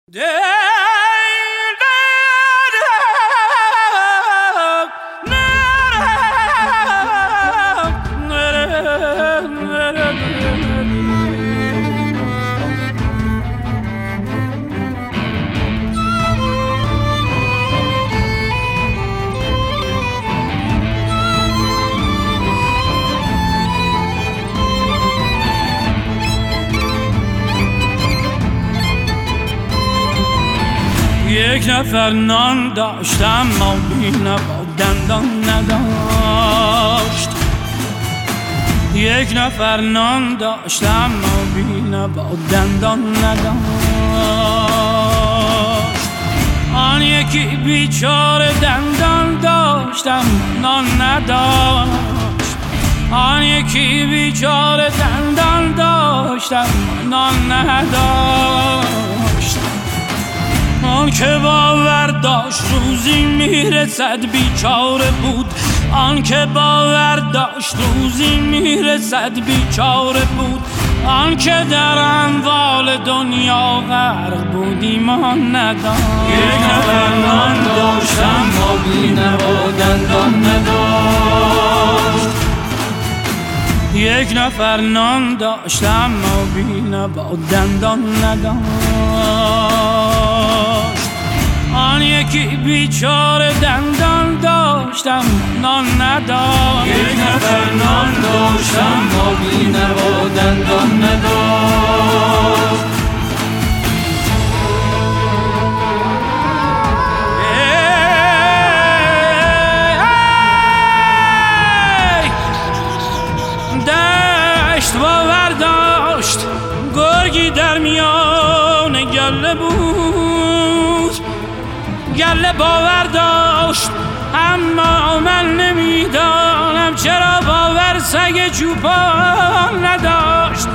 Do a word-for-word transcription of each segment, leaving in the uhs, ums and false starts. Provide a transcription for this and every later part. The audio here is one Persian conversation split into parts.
یک نفر نان داشتم ما بینه با دندان نداشت. یک نفر نان داشتم ما بینه با دندان نداشت. آن یکی بیچاره دندان داشتم نان نداشت. آن یکی بیچاره دندان داشتم نان نداشت. آن که باور داشت روزی میرسد بیچاره بود. آن که باور داشت روزی میرسد بیچاره بود. آن که در اموال دنیا غرق بود ایمان نداشت. یک نفر نان داشتم ما بینه و دندان نداشت. یک نفر نان داشتم ما بینه با دندان نداشت. آن یکی بیچاره دندان داشتم نان نداشت. یک نفر نان داشتم ما بینه و دندان نداشت. دشت باور داشت گرگی در میان گله بود. گله باور داشت اما من نمیدانم چرا باور سگ چوپان نداشت.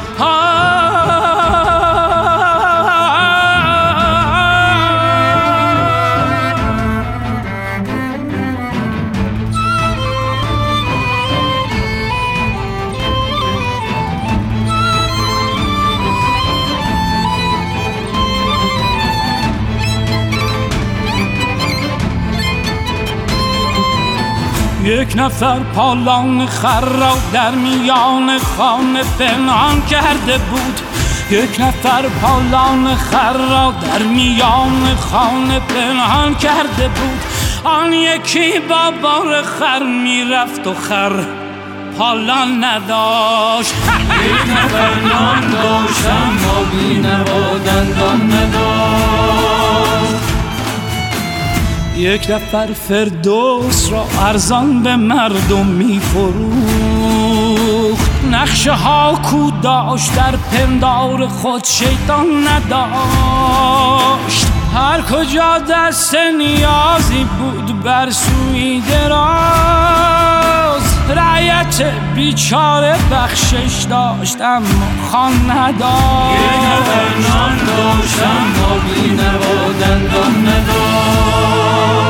یک نفر پالان خر را در میان خانه پنهان کرده بود. یک نفر پالان خر را در میان خانه پنهان کرده بود. آن یکی با بار خر میرفت و خر پالان نداشت. یک نفر نان داشتم ما بینه و دندان نداشت. یک نفر فردوس را ارزان به مردم میفروخت. نقشه ها کو داشت در پندار خود شیطان نداشت. هر کجا دست نیازی بود بر سوی دراز. رعیت بیچاره بخشش داشت اما خان نداشت. یک نفر نان داشتم ما بینه و دندان نداشت.